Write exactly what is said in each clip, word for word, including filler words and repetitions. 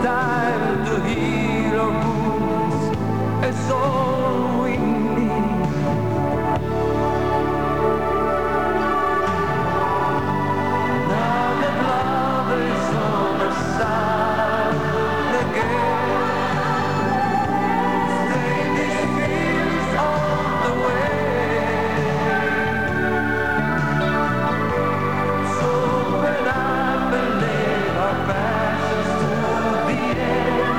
time to heal our wounds. It's all we need. Now that love is on our side again, stay these feelings all the way. So when I believe our passions to the end,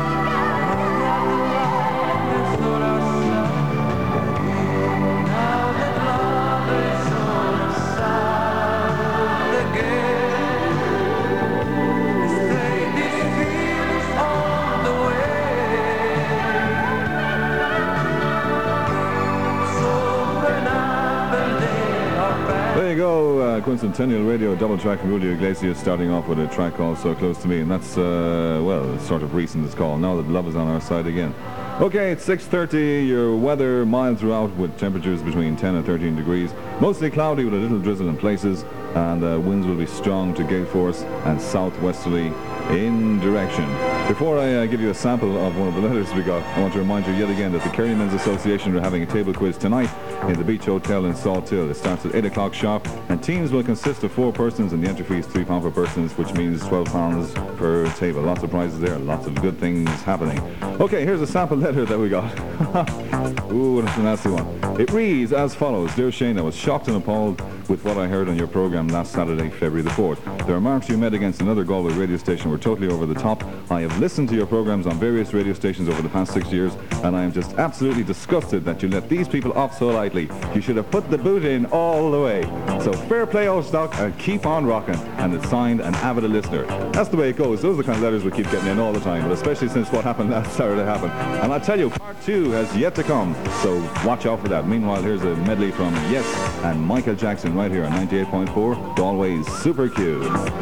now that love is on our side again, stay these feelings all the way. So when I believe our passions. There you go, uh, Quincentennial Radio double track from Julio Iglesias, starting off with a track called So Close to Me, and that's, uh, well, sort of recent it's called, Now That Love Is on Our Side Again. Okay, it's six thirty, your weather mild throughout with temperatures between ten and thirteen degrees, mostly cloudy with a little drizzle in places, and uh, winds will be strong to gale force and southwesterly in direction. Before I uh, give you a sample of one of the letters we got, I want to remind you yet again that the Kerry Men's Association are having a table quiz tonight in the Beach Hotel in Salt Hill. It starts at eight o'clock sharp, and teams will consist of four persons, and the entry fee is three pounds per person, which means twelve pounds per table. Lots of prizes there, lots of good things happening. Okay, here's a sample letter that we got. Ooh, that's a nasty one. It reads as follows. Dear Shane, I was shocked and appalled with what I heard on your program last Saturday, February the fourth. The remarks you made against another Galway radio station were totally over the top. I have listened to your programs on various radio stations over the past six years, and I am just absolutely disgusted that you let these people off so lightly. You should have put the boot in all the way. So fair play, old stock, and keep on rocking. And it's signed, an avid listener. That's the way it goes. Those are the kind of letters we keep getting in all the time, but especially since what happened last Saturday happened. And I tell you, part two has yet to come, so watch out for that. Meanwhile, here's a medley from Yes and Michael Jackson right here on ninety-eight point four, Galway's Super Q.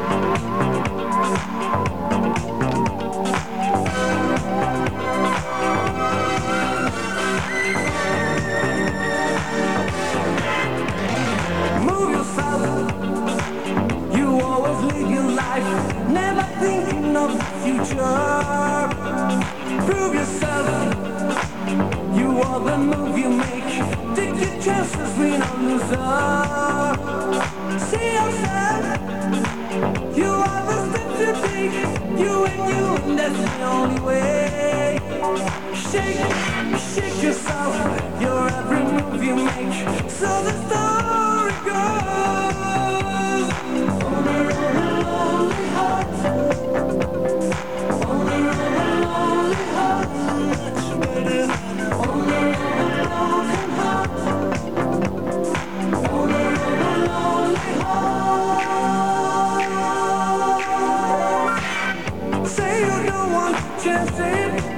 Move yourself. You always live your life, never thinking of the future. Prove yourself. You are the move you make. Take your chances, win or loser. See yourself. You are the steps you take. You and you, and that's the only way. Shake, shake yourself. Your every move you make. So the story goes. On a lonely heart. On a lonely heart. Much better. On a broken heart. On a lonely heart. Say you don't want to chance it.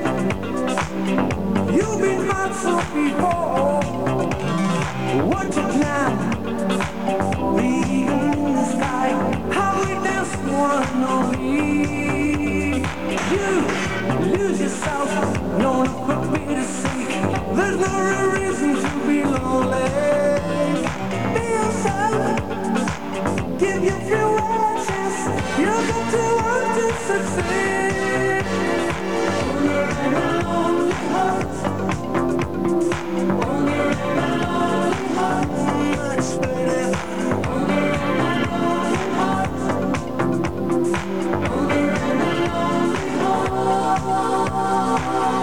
You've been hurt so before. What you plan? The eagle in the sky. How we dance one only. You lose yourself. No one but me to seek. There's no real reason to be lonely. Be yourself. Give your few a chance. You got to want to succeed. On a lonely heart. On a lonely heart. Much better. On a lonely heart. On a lonely heart.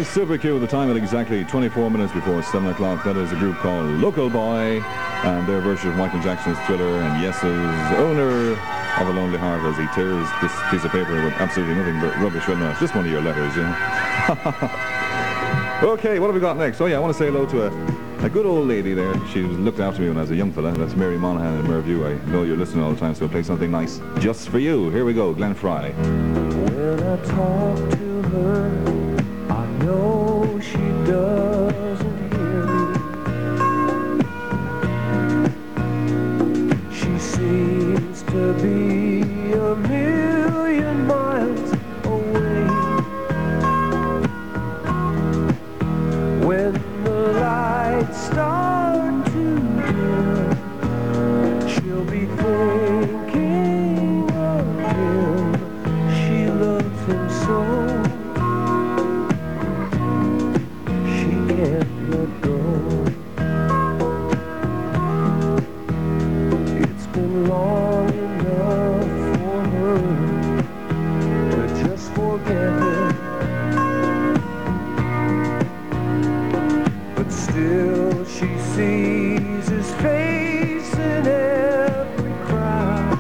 Super Q, the time at exactly twenty-four minutes before seven o'clock. That is a group called Local Boy, and their version of Michael Jackson's Thriller, and Yes's owner of a lonely heart as he tears this piece of paper with absolutely nothing but rubbish written on it. Just one of your letters, you know. Okay, what have we got next? Oh yeah, I want to say hello to a, a good old lady there. She looked after me when I was a young fella. That's Mary Monaghan in Merview. I know you're listening all the time, so I'll play something nice just for you. Here we go, Glenn Fry. When I talk to her, I know she doesn't hear me. She seems to be a million miles away. When the lights start to dim, she'll be thinking of him. She loves him so. She can't let go. It's been long enough for her to just forget him. But still she sees his face in every crowd.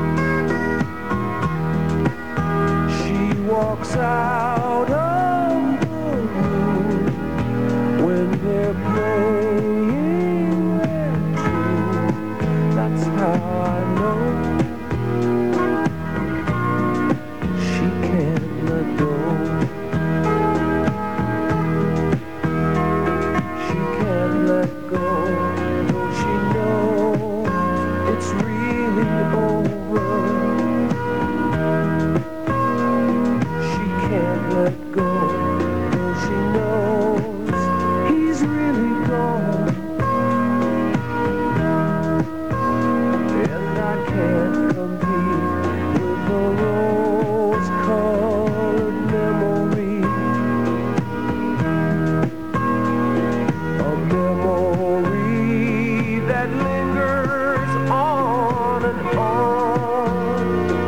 She walks out of the room when they're playing their tune. That's how I know she can't let go. She can't let go, though she knows it's really over. She can't let go, though she knows he's really gone. And I can't compete with a rose-colored memory. A memory that lingers on and on.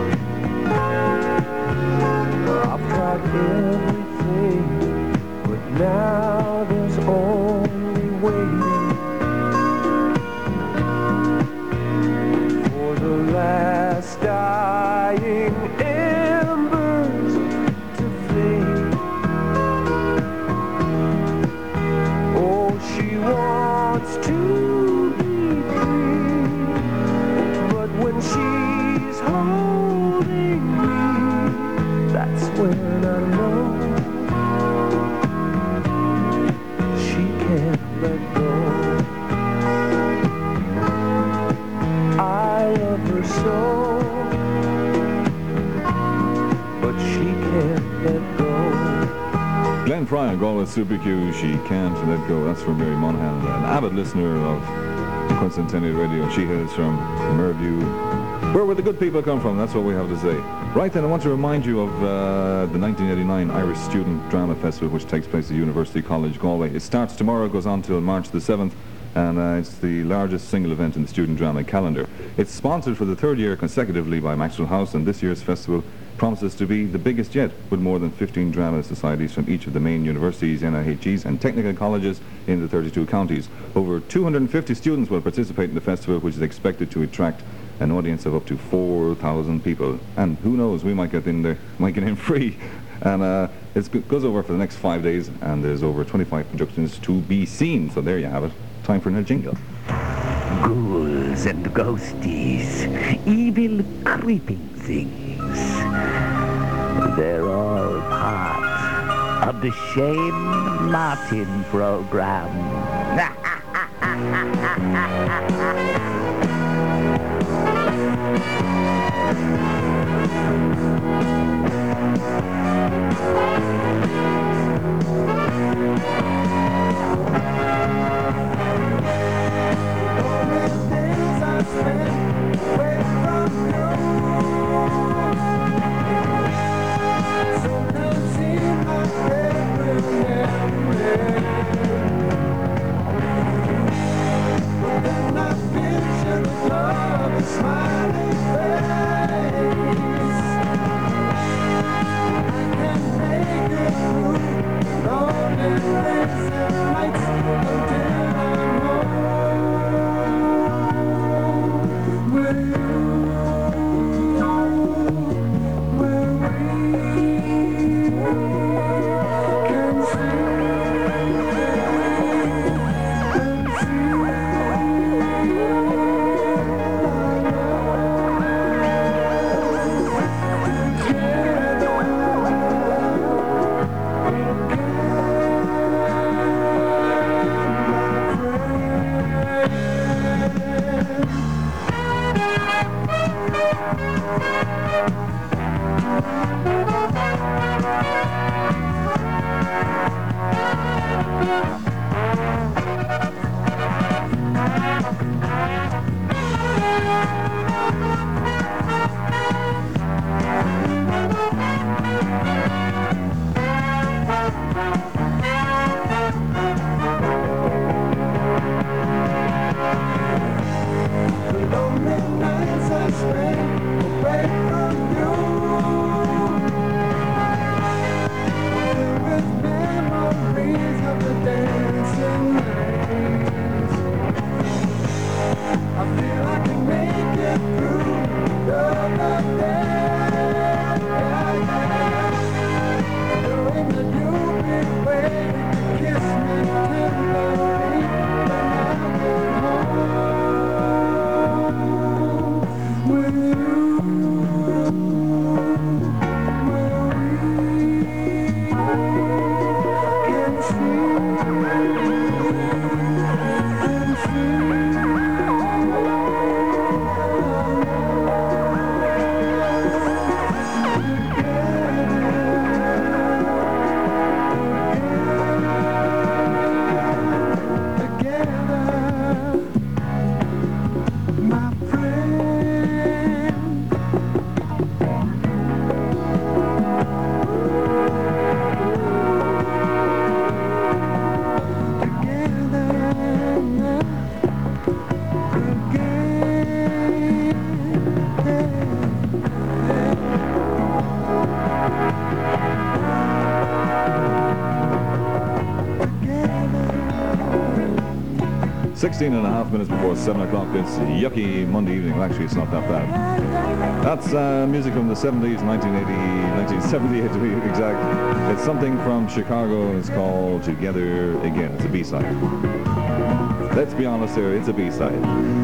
I've tried everything, but now there's only waiting for the last dying embers to fade. Oh, she wants to be free, but when she's holding me, that's when I know she can't let go. I love her so, but she can't let go. Glenn Fry on Galway Super Q, She Can't Let Go. That's from Mary Monaghan, an avid listener of Quincentennial Radio. She hails from Merview, where where the good people come from. That's what we have to say. Right then, I want to remind you of uh, the nineteen eighty-nine Irish Student Drama Festival, which takes place at University College Galway. It starts tomorrow, goes on till March the seventh, and uh, it's the largest single event in the student drama calendar. It's sponsored for the third year consecutively by Maxwell House, and this year's festival promises to be the biggest yet, with more than fifteen drama societies from each of the main universities, N I H Es and technical colleges in the thirty-two counties. Over two hundred fifty students will participate in the festival, which is expected to attract an audience of up to four thousand people. And who knows, we might get in there, might get in free. And uh, it goes over for the next five days, and there's over twenty-five productions to be seen. So there you have it. Time for a jingle. Ghouls and ghosties, evil creeping things. They're all part of the Shane Martin program. Not sixteen and a half minutes before seven o'clock. It's yucky Monday evening. Well, actually, it's not that bad. That's uh, music from the seventies, nineteen eighty, nineteen seventy-eight to be exact. It's something from Chicago. It's called Together Again. It's a B-side. Let's be honest here, it's a B-side.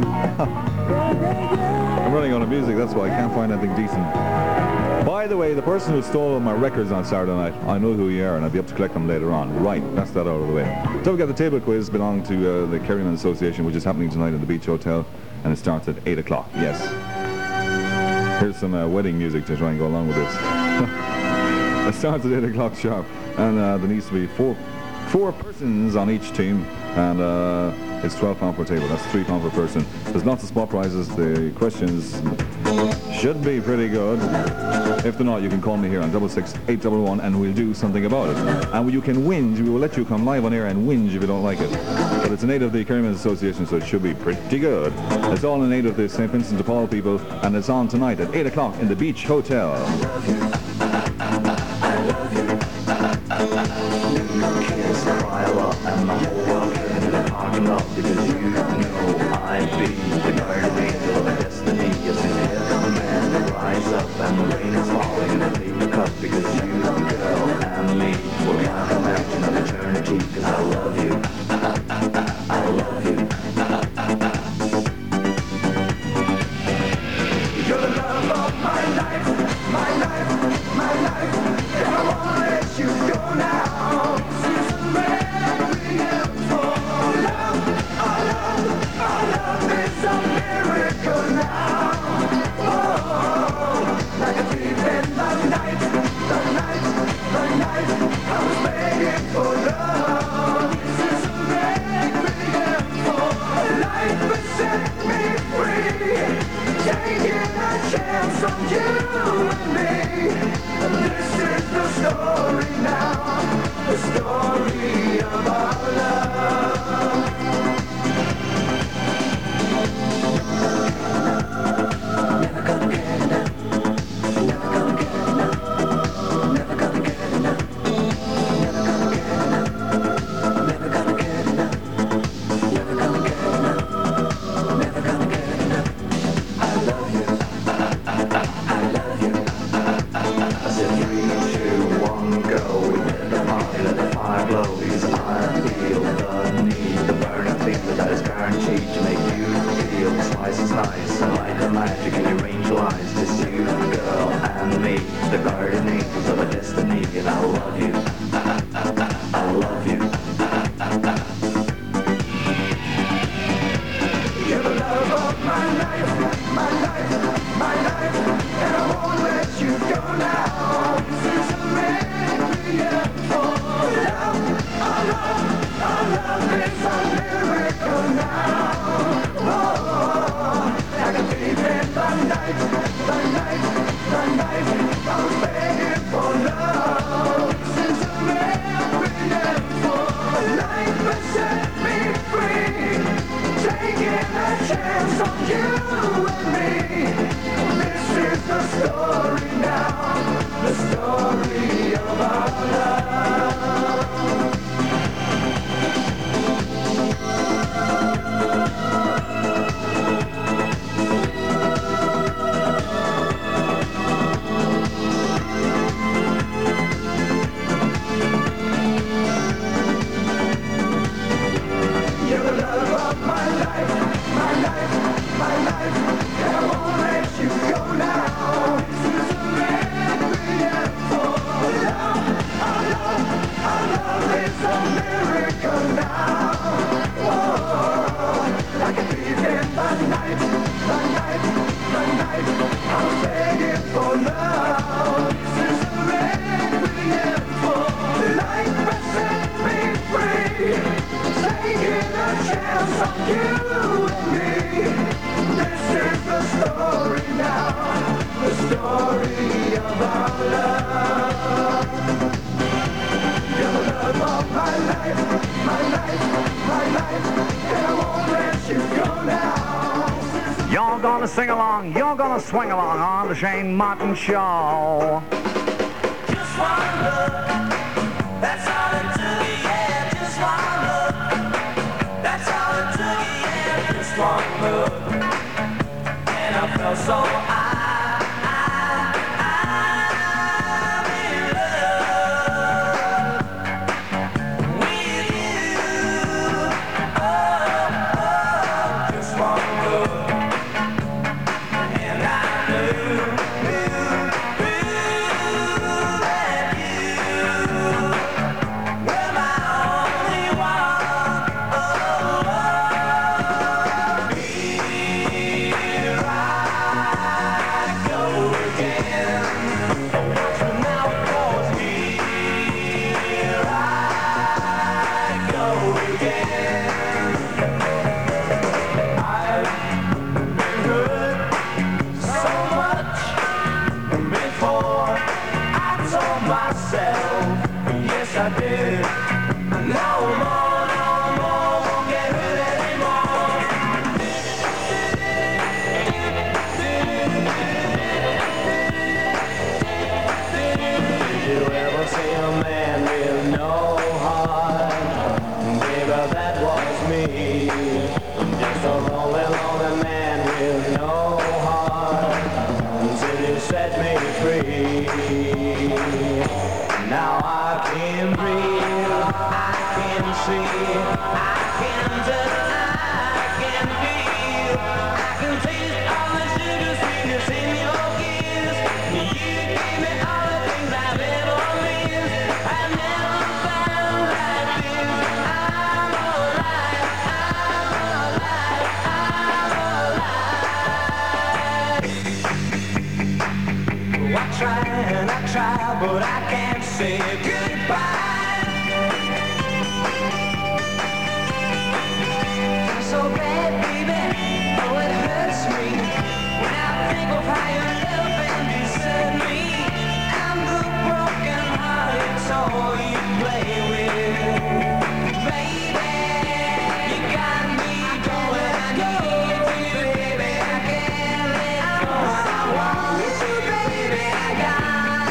I'm running out of music, that's why I can't find anything decent. By the way, the person who stole my records on Saturday night, I know who you are, and I'll be up to collect them later on. Right, that's that out of the way. So we've got the table quiz belonging to uh, the Kerryman Association, which is happening tonight at the Beach Hotel, and it starts at eight o'clock. Yes. Here's some uh, wedding music to try and go along with this. It starts at eight o'clock sharp, and uh, there needs to be four, four persons on each team, and uh, it's twelve pounds per table. That's three pounds per person. There's lots of spot prizes. The questions should be pretty good. If they're not, you can call me here on double six eight double one and we'll do something about it. And you can whinge. We will let you come live on air and whinge if you don't like it. But it's an aid of the Kerryman Association, so it should be pretty good. It's all in aid of the Saint Vincent de Paul people, and it's on tonight at eight o'clock in the Beach Hotel. Because you know I'd be the guardian angel of destiny. Yes, in heaven, man, rise up and the rain is falling in a paper cup. Because you, girl, and me will have a mountain of eternity. Because I love you, I love you. You're the love of my life, my life, my life. And I won't let you go now. Since I'm ready for love. Our love is a miracle now. Oh, like a thief in the night, the night, the night. I was begging for love. Since I'm begging for life, but set me free. Taking a chance on you and me. And this is the story now, the story of our love. Never gonna get enough. Never gonna get enough. Never gonna get enough. Never gonna get enough. Never gonna get enough. Never gonna get enough. Never gonna get enough. I love you. I love you. I said three, two, one, go. We let the fire, let the fire blow. Because I feel the need, the burning feeling that is guaranteed to make you feel twice as nice. And like the magic in your angel eyes, just you, girl, and me, the guardian angels of a destiny. And I love you, I love you. You're the love of my life, my life, my life. And I won't let you go now. Since I'm ready for love, our love, our love is a miracle now. Oh, I can feel You're gonna sing along, you're gonna swing along on the Shane Martin Show. Just one look, that's all it took, yeah. Just one look, that's all it took, yeah. Just one look, and I felt so high. But I can't say goodbye. You're so bad, baby. Oh, it hurts me when I think of how you love and desert me. I'm the broken hearted toy you play with, baby. You got me going. I need you, baby. I can't let go. I want you, baby. I got.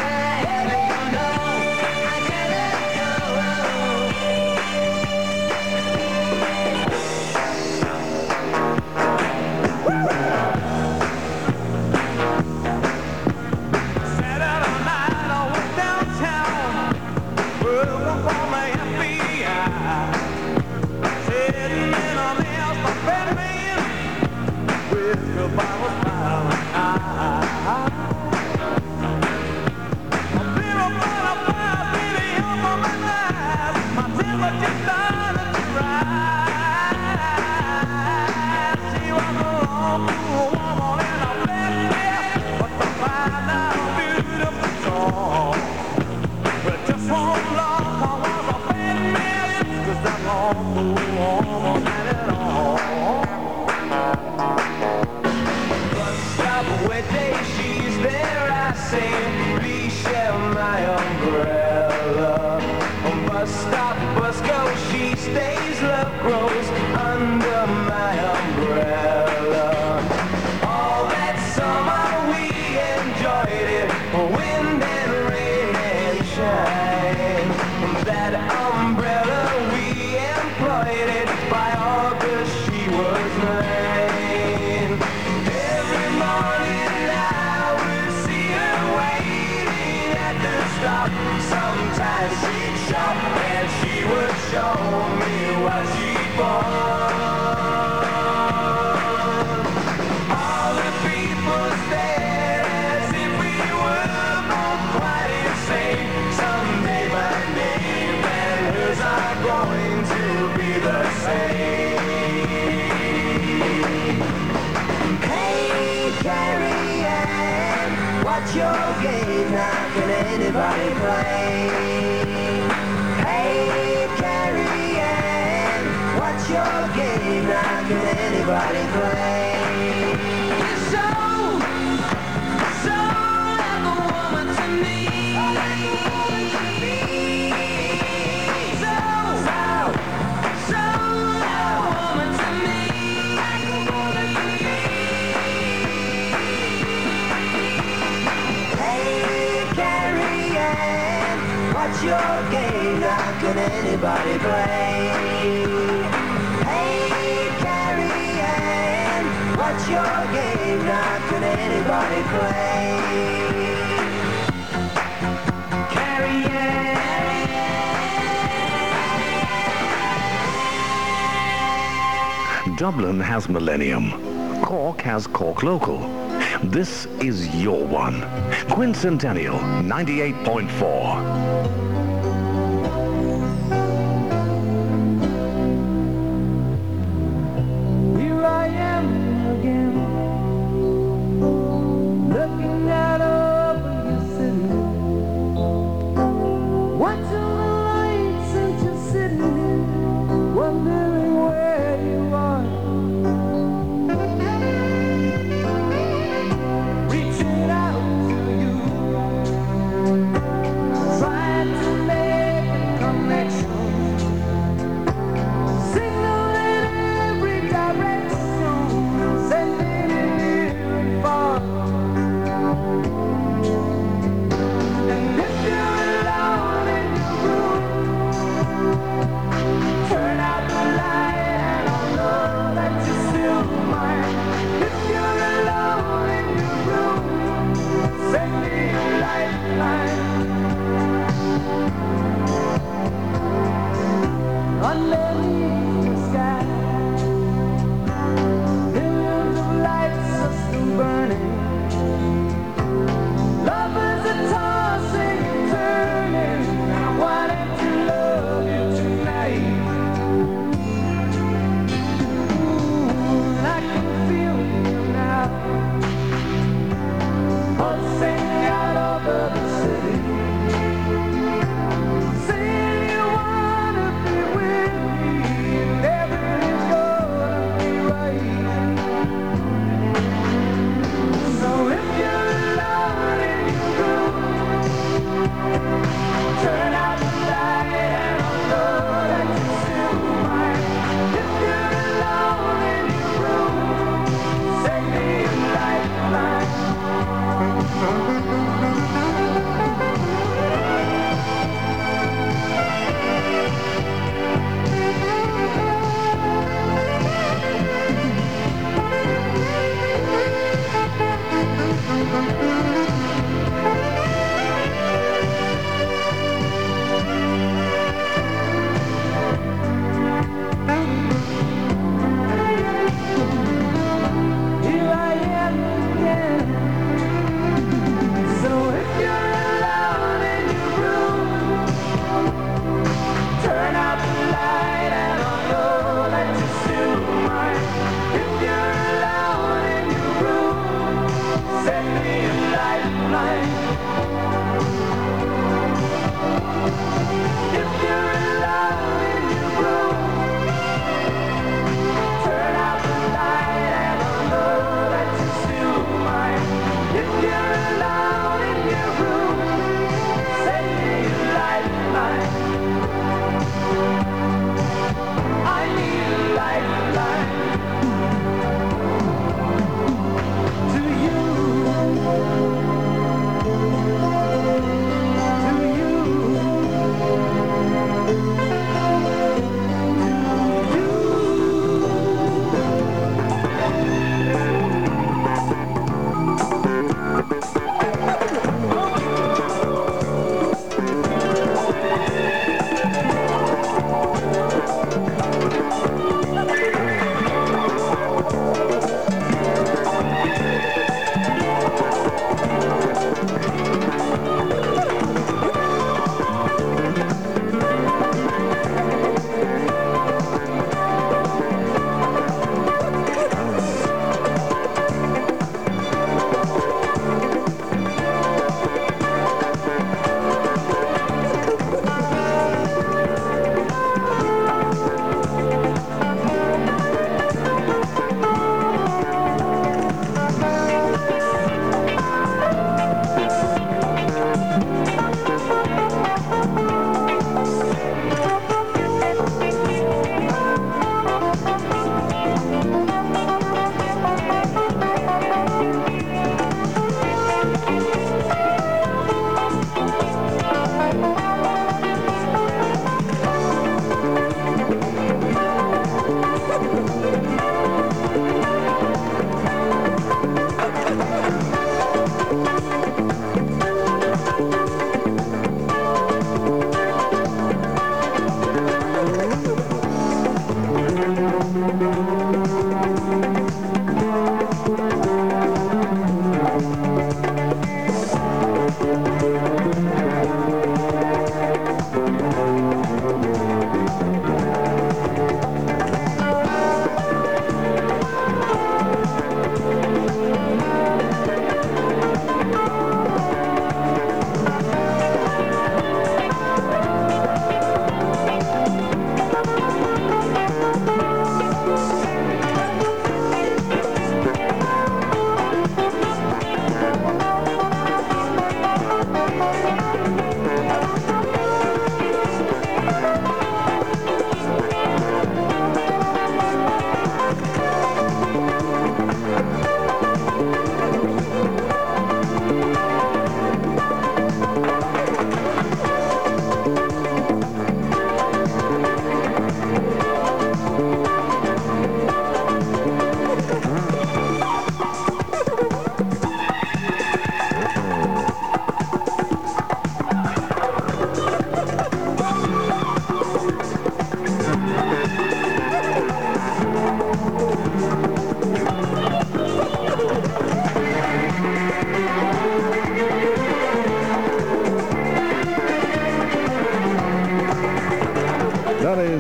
Anybody play? Hey, Carrie Ann, what's your game? Now can anybody play? You're so, so like a woman to me. So, so, so like a woman to me. What's your game? Now can anybody play? Hey, Carrie Ann, what's your game? Now can anybody play? Carrie Ann. Dublin has Millennium. Cork has Cork Local. This is your one. Quincentennial ninety-eight point four. Here I am again, looking out over your city, watching the lights and just sitting here, wondering where you are. Reaching out to you, trying to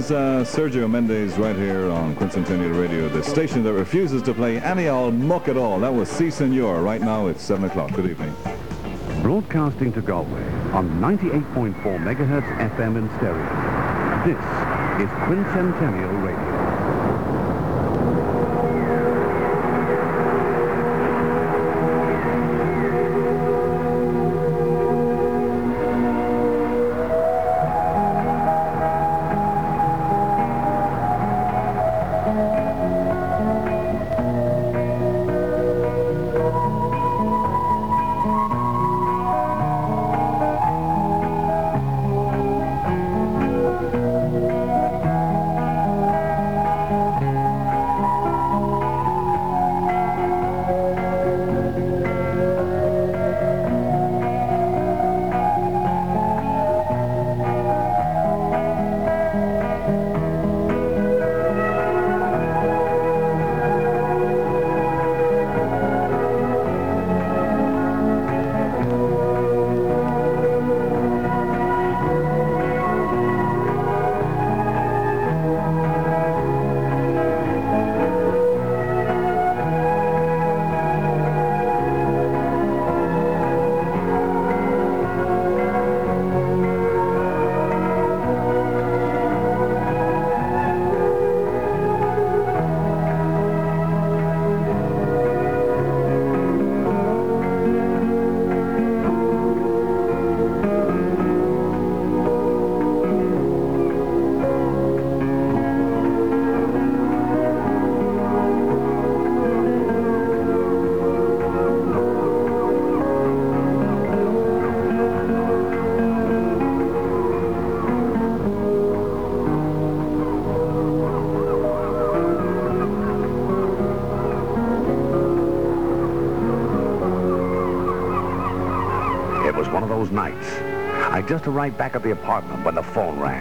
is uh, Sergio Mendes right here on Quincentennial Radio, the station that refuses to play any old muck at all. That was Si Senor. Right now it's seven o'clock. Good evening. Broadcasting to Galway on ninety-eight point four megahertz F M in stereo. This is Quincentennial Radio. Those nights. I just arrived back at the apartment when the phone rang.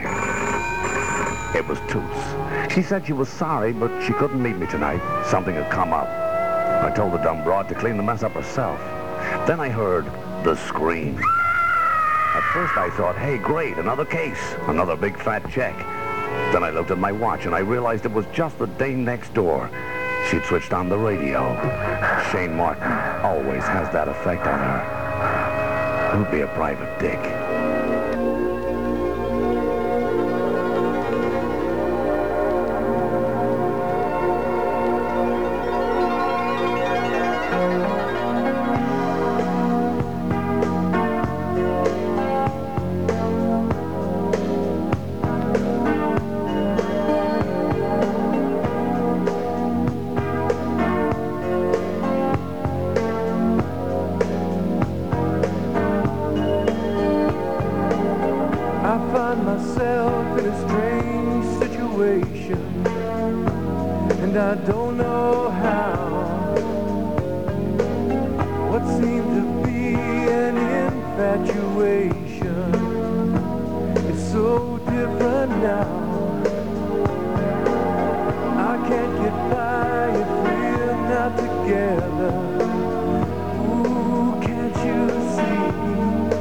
It was Toots. She said she was sorry, but she couldn't meet me tonight. Something had come up. I told the dumb broad to clean the mess up herself. Then I heard the scream. At first I thought, hey, great, another case, another big fat check. Then I looked at my watch and I realized it was just the dame next door. She'd switched on the radio. Shane Martin always has that effect on her. Don't be a private dick. I don't know how. What seemed to be an infatuation is so different now. I can't get by if we're not together. Ooh, can't you see?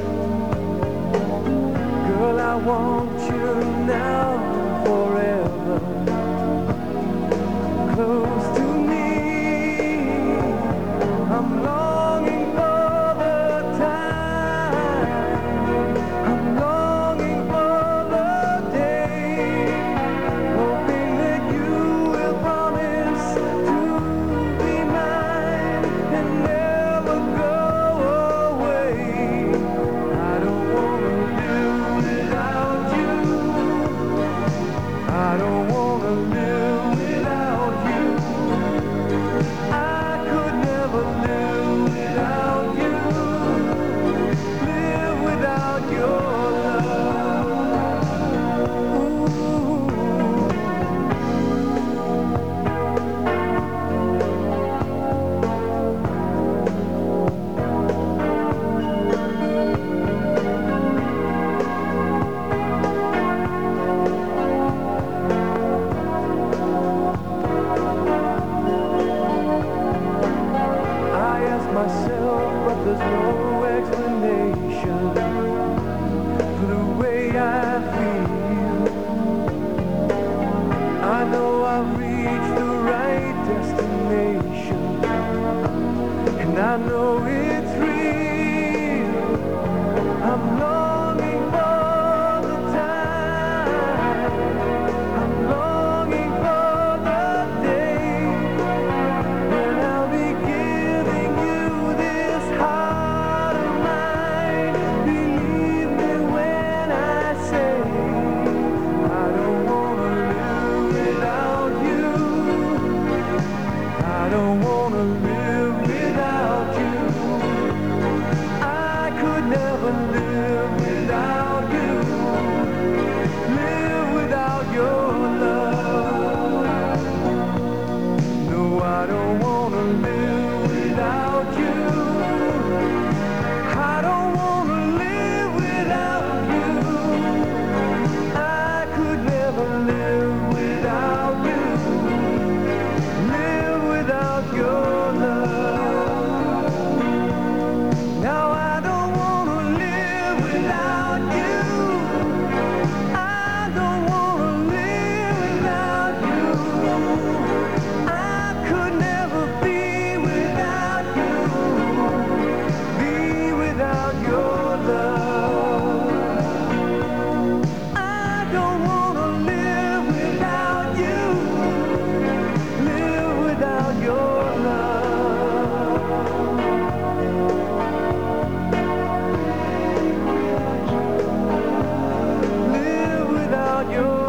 Girl, I want you now forever. Close to me, I'm longing for the time, I'm longing for the day, hoping that you will promise to be mine and never go away. I don't want to live without you, I don't want to live without you. I could never live without you, live without your love. Ooh. I ask myself, but there's no explanation for the way I feel. and I know it's real. I'm longing for the time. I'm longing for the day when I'll be giving you this heart of mine. Believe me when I say I don't wanna live without you. I don't wanna live without you. I could never live without you. Live without your love. No, I don't wanna live without you. I don't wanna live without you. I could never live without you. Live without your love. Now I don't wanna live without you. I don't wanna live without you. I could never be without you. Be without your love. I don't wanna live without you. Live without your love. Live without your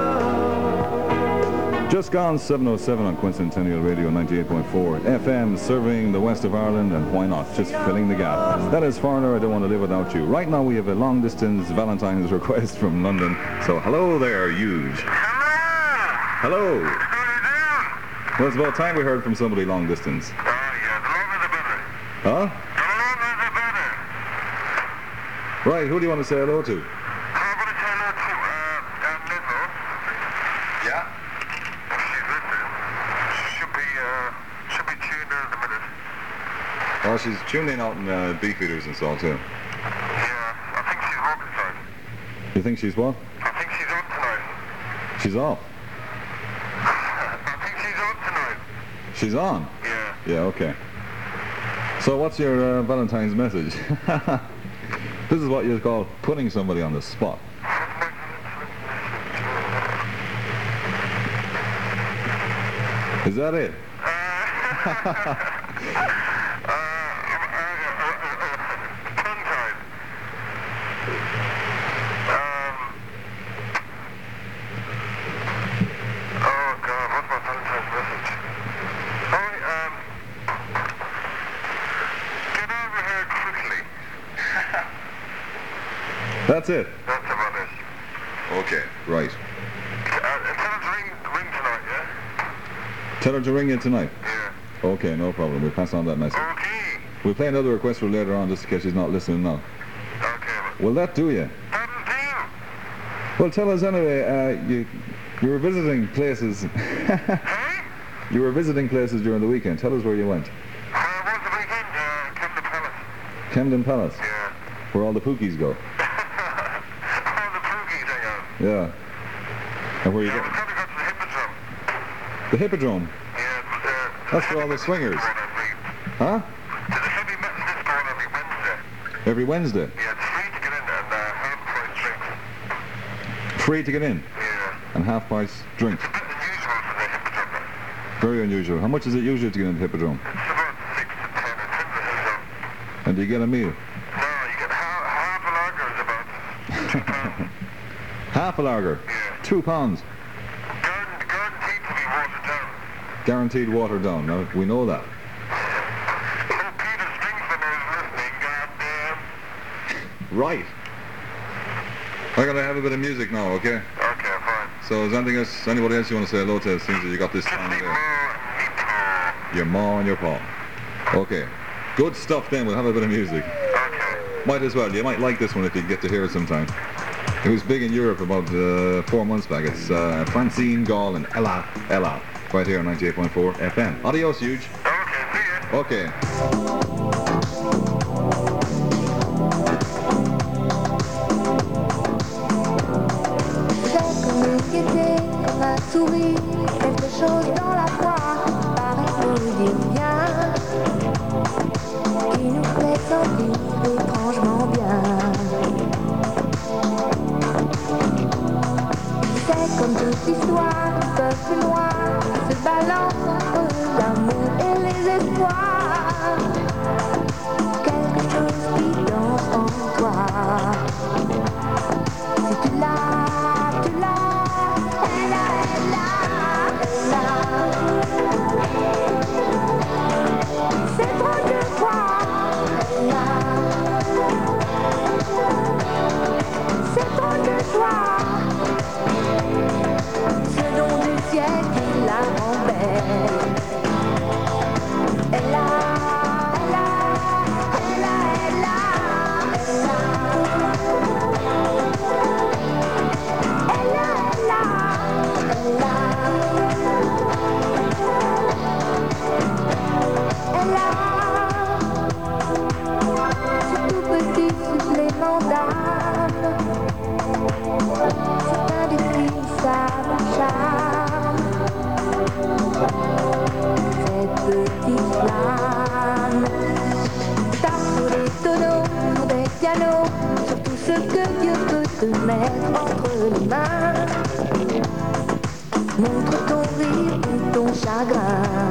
love. Just gone seven oh seven on Quincentennial Radio ninety-eight point four F M, serving the west of Ireland, and why not, just filling the gap. That is Foreigner, I Don't Want to Live Without You. Right now we have a long-distance Valentine's request from London. So hello there, Huge. Hello. Well, it's about time we heard from somebody long distance. Oh, yeah, the longer the better. Huh? The longer the better. Right, who do you want to say hello to? How about I say hello to, uh, Aunt Lizzo? Yeah? If she's listening, she should be, uh, should be tuned in in a minute. Oh, she's tuned in out in uh, Beefeaters and so too. Yeah, I think she's working tonight. You think she's what? I think she's on tonight. She's off. I think she's on tonight. She's on? Yeah. Yeah, okay. So what's your uh, Valentine's message? This is what you call putting somebody on the spot. Is that it? Tongue-tied. Um, oh, God, what's my Valentine's message? Oh, um, get over here quickly. That's it? That's about it. Okay, right. Uh, tell her to ring, ring tonight, yeah? Tell her to ring in tonight. Yeah. Okay, no problem. We'll pass on that message. Okay. We'll play another request for later on just in case she's not listening now. Okay, but Will that do you? that'll do. Well, tell us anyway, uh, you, you were visiting places. Hey? You were visiting places during the weekend. Tell us where you went. Uh, what's the weekend? Uh, Camden Palace. Camden Palace, Yeah. where all the pookies go. All the pookies hang out. Yeah. And where you Yeah, we go? gotta go to the Hippodrome. The Hippodrome. Yeah, it's, uh, That's for all the swingers. Huh? There's a heavy metal disco on every Wednesday. Every Wednesday. Yeah, it's free to get in and uh, half price drinks. Free to get in. Yeah. And half price drinks. It's a bit unusual for the Hippodrome. Very unusual. How much is it usually to get into the Hippodrome? It's about six to ten. It's in the Hippodrome. And do you get a meal? No, you get half, half a lager is about two pounds. Half a lager. Yeah. Two pounds. Guaran- Guaranteed to be watered down. Guaranteed watered down. Now, we know that. Oh, Peter Stringsman is listening, goddamn. Right. I gotta have a bit of music now, okay? Okay, fine. So is anything else, anybody else you want to say hello to since you got this Just time me there? more and me paw. Your ma and your pa. Okay. Good stuff then, we'll have a bit of music. Okay. Might as well, you might like this one if you get to hear it sometime. It was big in Europe about uh, four months back. It's uh, Francine Gall and Ella, Ella, right here on ninety-eight point four F M. Adios, Huge. Okay, see ya. Okay. C'est comme une gaieté, un sourire, quelque chose dans la voix paraît nous dire bien. te mettre entre les mains. Montre ton rire ou ton chagrin.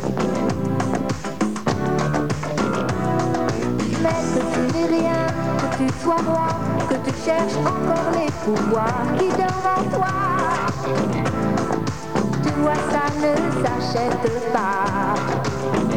Mais que tu n'es rien, que tu sois roi, que tu cherches encore les pouvoirs qui dorment en toi. Tu vois, ça ne s'achète pas.